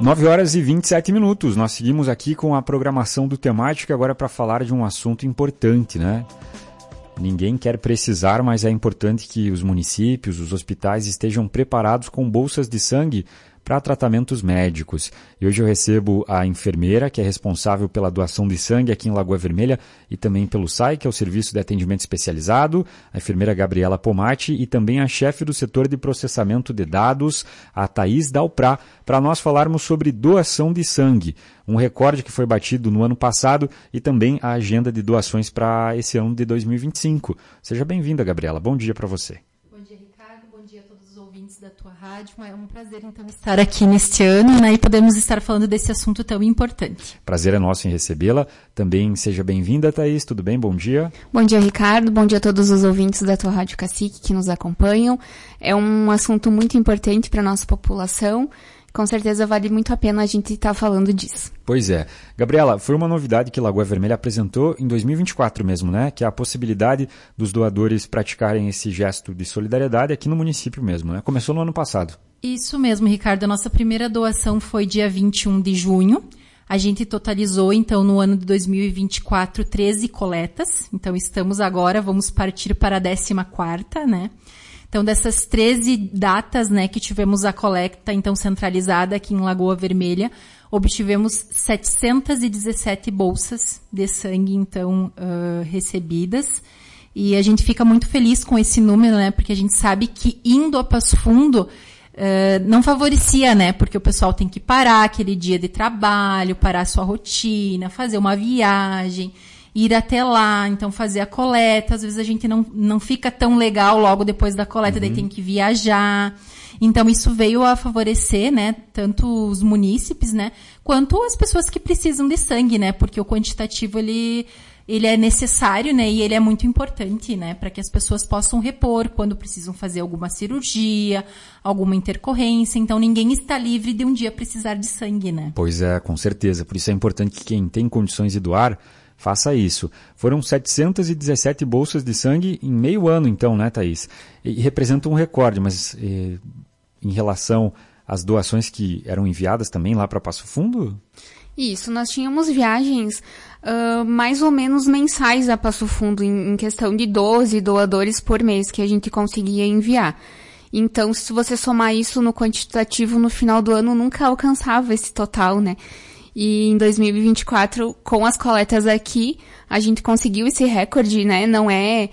9h27. Nós seguimos aqui com a programação do Temática, agora para falar de um assunto importante, né? Ninguém quer precisar, mas é importante que os municípios, os hospitais estejam preparados com bolsas de sangue para tratamentos médicos. E hoje eu recebo a enfermeira, que é responsável pela doação de sangue aqui em Lagoa Vermelha, e também pelo SAI, que é o Serviço de Atendimento Especializado, a enfermeira Gabriela Pomati, e também a chefe do setor de processamento de dados, a Thaís Dalprá, para nós falarmos sobre doação de sangue, um recorde que foi batido no ano passado e também a agenda de doações para esse ano de 2025. Seja bem-vinda, Gabriela. Bom dia para você. Da tua rádio, é um prazer então estar aqui neste ano, né, e podemos estar falando desse assunto tão importante. Prazer é nosso em recebê-la. Também seja bem-vinda, Thaís, tudo bem? Bom dia. Bom dia, Ricardo, bom dia a todos os ouvintes da tua Rádio Cacique que nos acompanham. É um assunto muito importante para a nossa população. Com certeza vale muito a pena a gente estar falando disso. Pois é. Gabriela, foi uma novidade que Lagoa Vermelha apresentou em 2024 mesmo, né? Que é a possibilidade dos doadores praticarem esse gesto de solidariedade aqui no município mesmo, né? Começou no ano passado. Isso mesmo, Ricardo. A nossa primeira doação foi dia 21 de junho. A gente totalizou, então, no ano de 2024, 13 coletas. Então, vamos partir para a 14ª, né? Então, dessas 13 datas, né, que tivemos a coleta, então, centralizada aqui em Lagoa Vermelha, obtivemos 717 bolsas de sangue, então, recebidas. E a gente fica muito feliz com esse número, né, porque a gente sabe que indo a Passo Fundo, não favorecia, né, porque o pessoal tem que parar aquele dia de trabalho, parar a sua rotina, fazer uma viagem, ir até lá, então fazer a coleta. Às vezes a gente não fica tão legal logo depois da coleta, daí tem que viajar. Então isso veio a favorecer, né, tanto os munícipes, né, quanto as pessoas que precisam de sangue, né, porque o quantitativo ele é necessário, né, e ele é muito importante, né, para que as pessoas possam repor quando precisam fazer alguma cirurgia, alguma intercorrência. Então ninguém está livre de um dia precisar de sangue, né. Pois é, com certeza. Por isso é importante que quem tem condições de doar faça isso. Foram 717 bolsas de sangue em meio ano, então, né, Thaís? E representa um recorde, mas em relação às doações que eram enviadas também lá para Passo Fundo? Isso, nós tínhamos viagens mais ou menos mensais a Passo Fundo, em questão de 12 doadores por mês que a gente conseguia enviar. Então, se você somar isso no quantitativo, no final do ano nunca alcançava esse total, né? E em 2024, com as coletas aqui, a gente conseguiu esse recorde, né? Não é,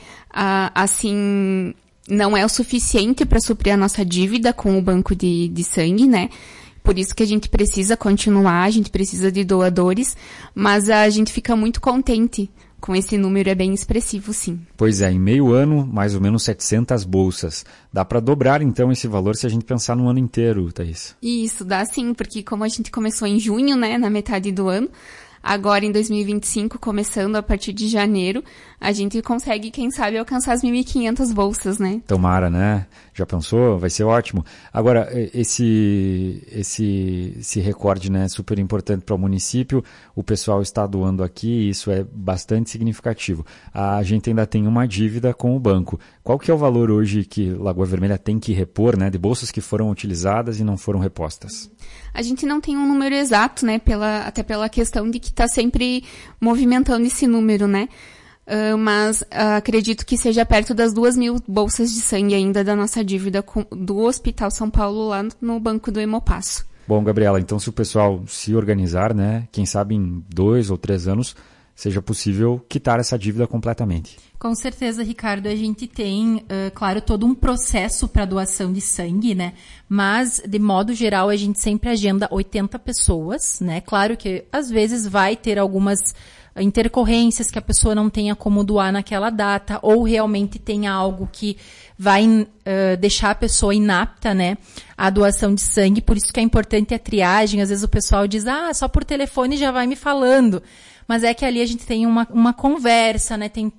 não é o suficiente para suprir a nossa dívida com o banco de sangue, né? Por isso que a gente precisa continuar, a gente precisa de doadores, mas a gente fica muito contente com esse número, é bem expressivo, sim. Pois é, em meio ano, mais ou menos 700 bolsas. Dá para dobrar, então, esse valor se a gente pensar no ano inteiro, Thaís? Isso, dá sim, porque como a gente começou em junho, né, na metade do ano, agora em 2025, começando a partir de janeiro, a gente consegue, quem sabe, alcançar as 1.500 bolsas, né? Tomara, né? Já pensou? Vai ser ótimo. Agora, esse recorde, né, é super importante para o município. O pessoal está doando aqui e isso é bastante significativo. A gente ainda tem uma dívida com o banco. Qual que é o valor hoje que Lagoa Vermelha tem que repor, né, de bolsas que foram utilizadas e não foram repostas? A gente não tem um número exato, né, até pela questão de que está sempre movimentando esse número, né? Mas acredito que seja perto das 2.000 bolsas de sangue ainda da nossa dívida do Hospital São Paulo lá no banco do Hemopasso. Bom, Gabriela, então se o pessoal se organizar, né, quem sabe em 2 ou 3 anos seja possível quitar essa dívida completamente. Com certeza, Ricardo, a gente tem, claro, todo um processo para doação de sangue, né? Mas, de modo geral, a gente sempre agenda 80 pessoas, né? Claro que, às vezes, vai ter algumas intercorrências que a pessoa não tenha como doar naquela data, ou realmente tenha algo que vai deixar a pessoa inapta, né, à doação de sangue. Por isso que é importante a triagem. Às vezes o pessoal diz, só por telefone já vai me falando. Mas é que ali a gente tem uma conversa, né, tem todo um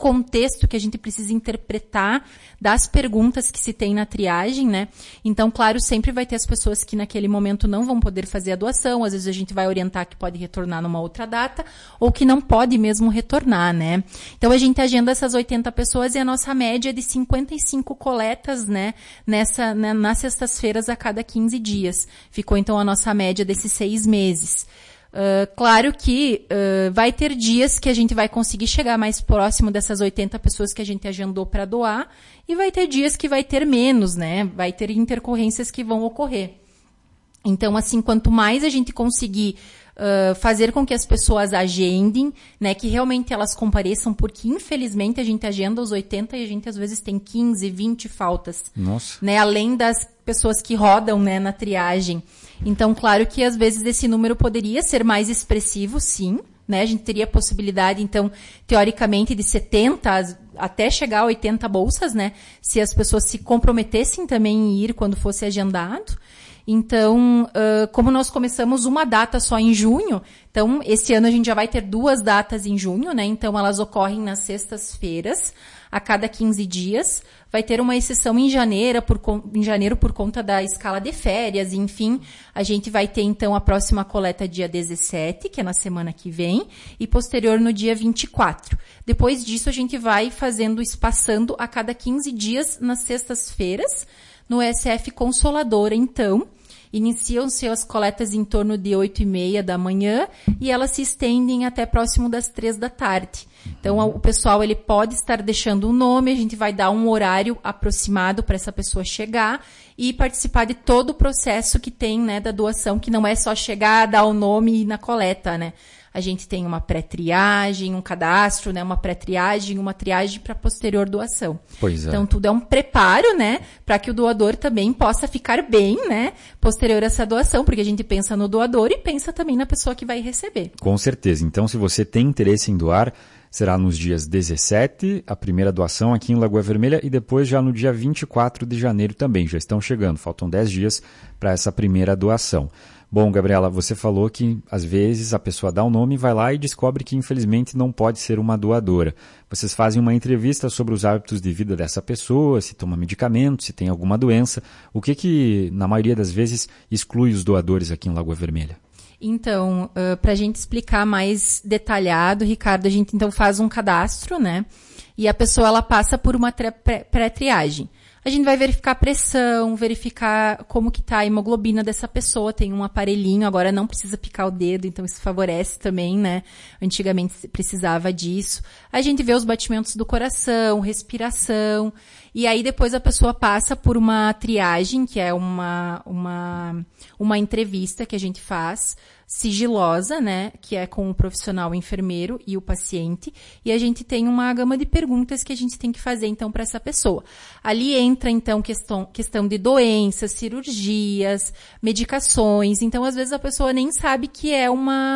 contexto que a gente precisa interpretar das perguntas que se tem na triagem, né? Então, claro, sempre vai ter as pessoas que naquele momento não vão poder fazer a doação, às vezes a gente vai orientar que pode retornar numa outra data, ou que não pode mesmo retornar, né? Então, a gente agenda essas 80 pessoas e a nossa média é de 55 coletas, né? Nas sextas-feiras a cada 15 dias. Ficou, então, a nossa média desses 6 meses. Claro que vai ter dias que a gente vai conseguir chegar mais próximo dessas 80 pessoas que a gente agendou para doar, e vai ter dias que vai ter menos, né? Vai ter intercorrências que vão ocorrer. Então, assim, quanto mais a gente conseguir fazer com que as pessoas agendem, né, que realmente elas compareçam, porque infelizmente a gente agenda os 80 e a gente às vezes tem 15, 20 faltas. Nossa. Né, além das pessoas que rodam, né, na triagem. Então, claro que às vezes esse número poderia ser mais expressivo, sim, né, a gente teria a possibilidade, então, teoricamente, de 70 até chegar a 80 bolsas, né, se as pessoas se comprometessem também em ir quando fosse agendado. Então, como nós começamos uma data só em junho, então esse ano a gente já vai ter 2 datas em junho, né? Então elas ocorrem nas sextas-feiras, a cada 15 dias. Vai ter uma exceção em janeiro por conta da escala de férias, enfim. A gente vai ter então a próxima coleta dia 17, que é na semana que vem, e posterior no dia 24. Depois disso a gente vai espaçando a cada 15 dias nas sextas-feiras, no SF Consoladora, então. Iniciam-se as coletas em torno de 8h30 da manhã e elas se estendem até próximo das 3 da tarde. Então, o pessoal ele pode estar deixando um nome, a gente vai dar um horário aproximado para essa pessoa chegar e participar de todo o processo que tem, né, da doação, que não é só chegar, dar o nome e ir na coleta, né? A gente tem uma pré-triagem, um cadastro, né, uma pré-triagem, uma triagem para posterior doação. Pois é. Então, tudo é um preparo, né, para que o doador também possa ficar bem, né, posterior a essa doação, porque a gente pensa no doador e pensa também na pessoa que vai receber. Com certeza. Então, se você tem interesse em doar, será nos dias 17, a primeira doação aqui em Lagoa Vermelha, e depois já no dia 24 de janeiro também. Já estão chegando, faltam 10 dias para essa primeira doação. Bom, Gabriela, você falou que às vezes a pessoa dá um nome, vai lá e descobre que infelizmente não pode ser uma doadora. Vocês fazem uma entrevista sobre os hábitos de vida dessa pessoa, se toma medicamento, se tem alguma doença. O que na maioria das vezes exclui os doadores aqui em Lagoa Vermelha? Então, para a gente explicar mais detalhado, Ricardo, a gente então faz um cadastro, né? E a pessoa ela passa por uma pré-triagem. A gente vai verificar a pressão, verificar como que tá a hemoglobina dessa pessoa, tem um aparelhinho, agora não precisa picar o dedo, então isso favorece também, né? Antigamente precisava disso. A gente vê os batimentos do coração, respiração, e aí depois a pessoa passa por uma triagem, que é uma entrevista que a gente faz, sigilosa, né, que é com o profissional enfermeiro e o paciente, e a gente tem uma gama de perguntas que a gente tem que fazer, então, para essa pessoa. Ali entra, então, questão de doenças, cirurgias, medicações, então, às vezes a pessoa nem sabe que é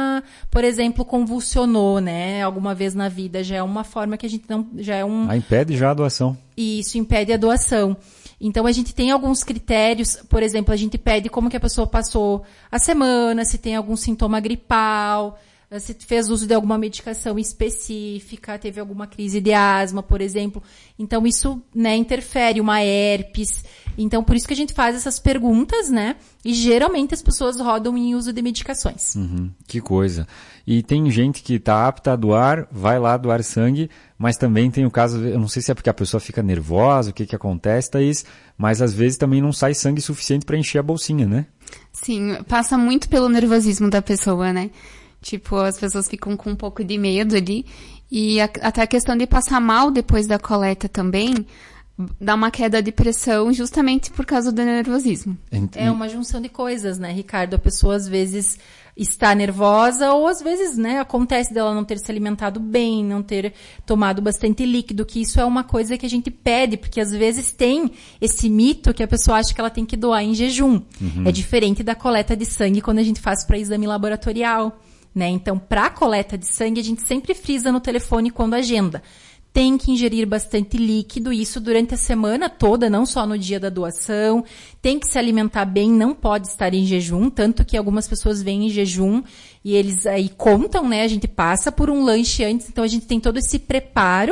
por exemplo, convulsionou, né, alguma vez na vida, já é uma forma que a gente não, já é um... Impede já a doação. E isso impede a doação. Então, a gente tem alguns critérios, por exemplo, a gente pede como que a pessoa passou a semana, se tem algum sintoma gripal, se fez uso de alguma medicação específica, teve alguma crise de asma, por exemplo. Então, isso, né, interfere, uma herpes. Então, por isso que a gente faz essas perguntas, né? E geralmente as pessoas rodam em uso de medicações. Que coisa. E tem gente que está apta a doar, vai lá doar sangue, mas também tem o caso, eu não sei se é porque a pessoa fica nervosa, o que acontece, Thaís, mas às vezes também não sai sangue suficiente para encher a bolsinha, né? Sim, passa muito pelo nervosismo da pessoa, né? Tipo, as pessoas ficam com um pouco de medo ali. E até a questão de passar mal depois da coleta também dá uma queda de pressão justamente por causa do nervosismo. É uma junção de coisas, né, Ricardo? A pessoa às vezes está nervosa ou às vezes, né, acontece dela não ter se alimentado bem, não ter tomado bastante líquido, que isso é uma coisa que a gente pede, porque às vezes tem esse mito que a pessoa acha que ela tem que doar em jejum. É diferente da coleta de sangue quando a gente faz para exame laboratorial, né? Então, para a coleta de sangue, a gente sempre frisa no telefone quando agenda. Tem que ingerir bastante líquido, isso durante a semana toda, não só no dia da doação. Tem que se alimentar bem, não pode estar em jejum, tanto que algumas pessoas vêm em jejum e eles aí contam, né? A gente passa por um lanche antes, então a gente tem todo esse preparo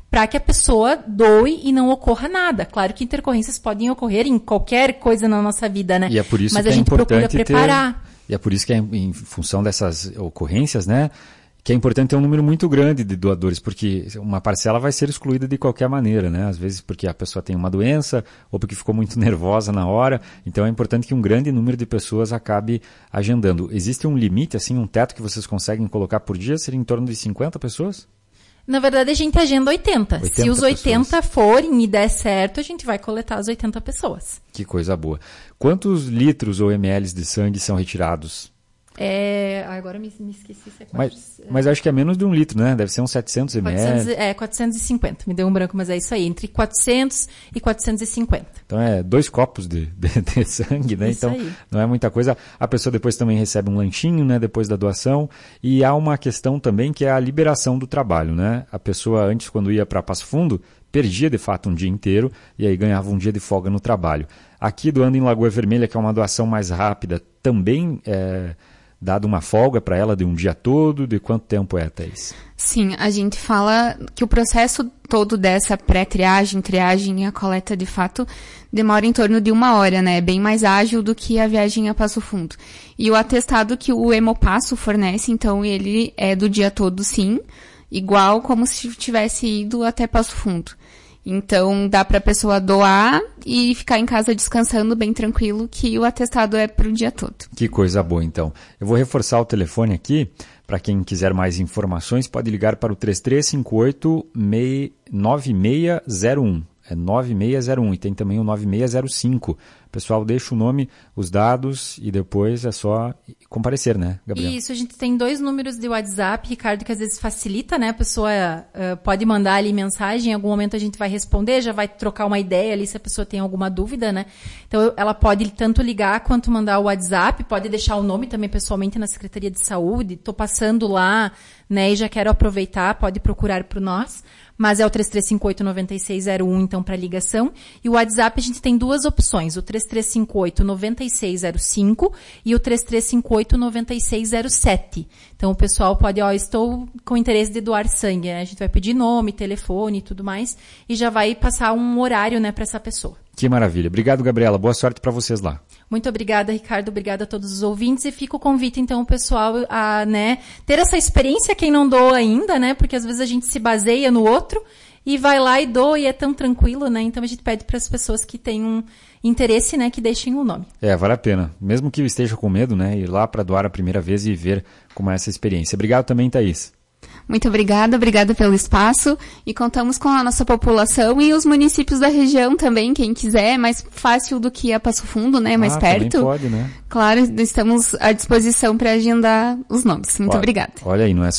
para que a pessoa doe e não ocorra nada. Claro que intercorrências podem ocorrer em qualquer coisa na nossa vida, né? E é por isso mas que a gente procura ter... preparar. E é por isso que em função dessas ocorrências, né, que é importante ter um número muito grande de doadores, porque uma parcela vai ser excluída de qualquer maneira, né? Às vezes porque a pessoa tem uma doença ou porque ficou muito nervosa na hora. Então é importante que um grande número de pessoas acabe agendando. Existe um limite, assim, um teto que vocês conseguem colocar por dia? Seria em torno de 50 pessoas? Na verdade, a gente agenda 80. Se os 80 forem e der certo, a gente vai coletar as 80 pessoas. Que coisa boa. Quantos litros ou ml de sangue são retirados? Agora me esqueci. Mas acho que é menos de 1 litro, né? Deve ser uns 700 ml. 450. Me deu um branco, mas é isso aí. Entre 400 e 450. Então 2 copos de sangue, né? Isso então aí. Não é muita coisa. A pessoa depois também recebe um lanchinho, né? Depois da doação. E há uma questão também que é a liberação do trabalho, né? A pessoa antes, quando ia para Passo Fundo, perdia de fato um dia inteiro e aí ganhava um dia de folga no trabalho. Aqui doando em Lagoa Vermelha, que é uma doação mais rápida, também dado uma folga para ela de um dia todo? De quanto tempo é, Thaís? Sim, a gente fala que o processo todo dessa pré-triagem, triagem e a coleta, de fato, demora em torno de 1 hora, né? É bem mais ágil do que a viagem a Passo Fundo. E o atestado que o Hemopasso fornece, então, ele é do dia todo, sim, igual como se tivesse ido até Passo Fundo. Então, dá para a pessoa doar e ficar em casa descansando bem tranquilo, que o atestado é para o dia todo. Que coisa boa, então. Eu vou reforçar o telefone aqui. Para quem quiser mais informações, pode ligar para o 3358-9601. É 9601 e tem também o 9605. Pessoal, deixa o nome, os dados e depois é só comparecer, né, Gabriela? Isso, a gente tem 2 números de WhatsApp, Ricardo, que às vezes facilita, né? A pessoa pode mandar ali mensagem, em algum momento a gente vai responder, já vai trocar uma ideia ali se a pessoa tem alguma dúvida, né? Então ela pode tanto ligar quanto mandar o WhatsApp, pode deixar o nome também pessoalmente na Secretaria de Saúde, tô passando lá, né, e já quero aproveitar, pode procurar por nós. Mas é o 3358-9601, então, para ligação. E o WhatsApp a gente tem 2 opções, o 3358-9605 e o 3358-9607. Então, o pessoal pode, estou com interesse de doar sangue, né? A gente vai pedir nome, telefone e tudo mais, e já vai passar um horário, né, para essa pessoa. Que maravilha. Obrigado, Gabriela. Boa sorte para vocês lá. Muito obrigada, Ricardo. Obrigada a todos os ouvintes. E fica o convite, então, o pessoal a, né, ter essa experiência, quem não doa ainda, né? Porque às vezes a gente se baseia no outro e vai lá e doa e é tão tranquilo, né? Então a gente pede para as pessoas que tenham interesse, né, que deixem o nome. Vale a pena. Mesmo que esteja com medo, né? Ir lá para doar a primeira vez e ver como é essa experiência. Obrigado também, Thaís. Muito obrigada pelo espaço e contamos com a nossa população e os municípios da região também, quem quiser, é mais fácil do que a Passo Fundo, né, mais perto. Também pode, né? Claro, estamos à disposição para agendar os nomes. Muito obrigada. Olha aí, não é só